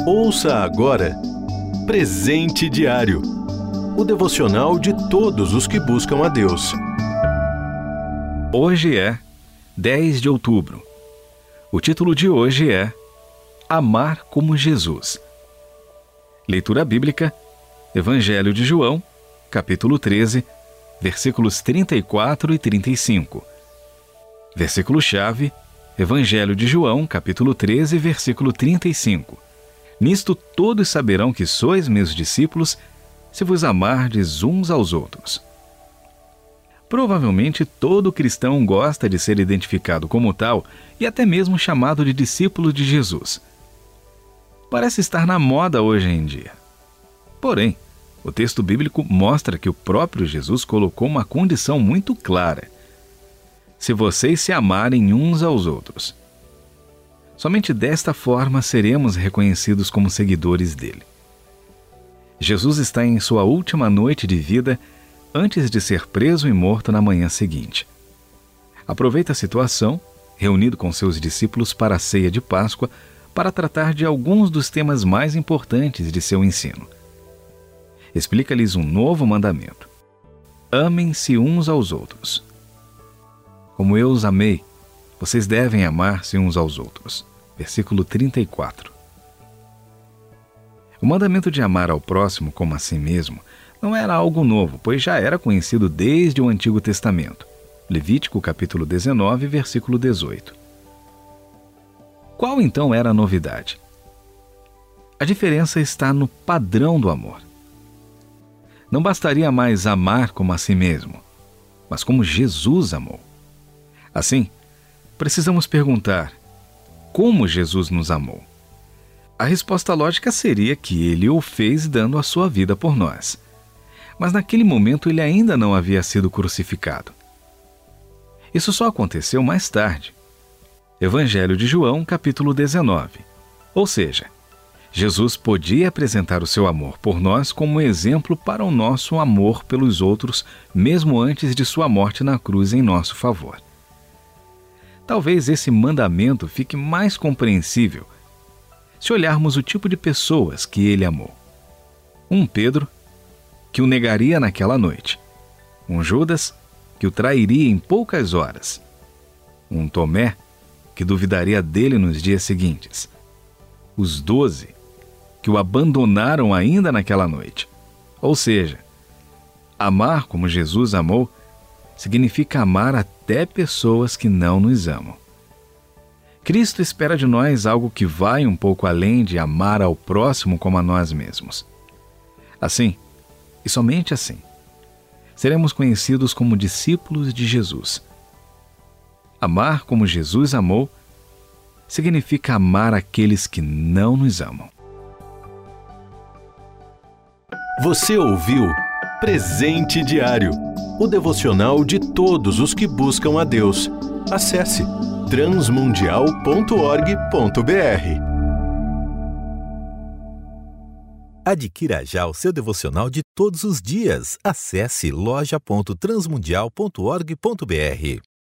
Ouça agora Presente Diário, o devocional de todos os que buscam a Deus. Hoje é 10 de outubro. O título de hoje é Amar como Jesus. Leitura bíblica, Evangelho de João, capítulo 13, versículos 34 e 35. Versículo-chave, Evangelho de João, capítulo 13, versículo 35. Nisto todos saberão que sois meus discípulos, se vos amardes uns aos outros. Provavelmente todo cristão gosta de ser identificado como tal e até mesmo chamado de discípulo de Jesus. Parece estar na moda hoje em dia. Porém, o texto bíblico mostra que o próprio Jesus colocou uma condição muito clara: se vocês se amarem uns aos outros. Somente desta forma seremos reconhecidos como seguidores dele. Jesus está em sua última noite de vida antes de ser preso e morto na manhã seguinte. Aproveita a situação, reunido com seus discípulos para a ceia de Páscoa, para tratar de alguns dos temas mais importantes de seu ensino. Explica-lhes um novo mandamento: amem-se uns aos outros. Como eu os amei, vocês devem amar-se uns aos outros. Versículo 34. O mandamento de amar ao próximo como a si mesmo não era algo novo, pois já era conhecido desde o Antigo Testamento. Levítico capítulo 19, versículo 18. Qual então era a novidade? A diferença está no padrão do amor. Não bastaria mais amar como a si mesmo, mas como Jesus amou. Assim, precisamos perguntar: como Jesus nos amou? A resposta lógica seria que ele o fez dando a sua vida por nós. Mas naquele momento ele ainda não havia sido crucificado. Isso só aconteceu mais tarde. Evangelho de João, capítulo 19. Ou seja, Jesus podia apresentar o seu amor por nós como exemplo para o nosso amor pelos outros, mesmo antes de sua morte na cruz em nosso favor. Talvez esse mandamento fique mais compreensível se olharmos o tipo de pessoas que ele amou. Um Pedro, que o negaria naquela noite. Um Judas, que o trairia em poucas horas. Um Tomé, que duvidaria dele nos dias seguintes. Os 12, que o abandonaram ainda naquela noite. Ou seja, amar como Jesus amou significa amar até pessoas que não nos amam. Cristo espera de nós algo que vai um pouco além de amar ao próximo como a nós mesmos. Assim, e somente assim, seremos conhecidos como discípulos de Jesus. Amar como Jesus amou significa amar aqueles que não nos amam. Você ouviu Presente Diário, o devocional de todos os que buscam a Deus. Acesse transmundial.org.br. Adquira já o seu devocional de todos os dias. Acesse loja.transmundial.org.br.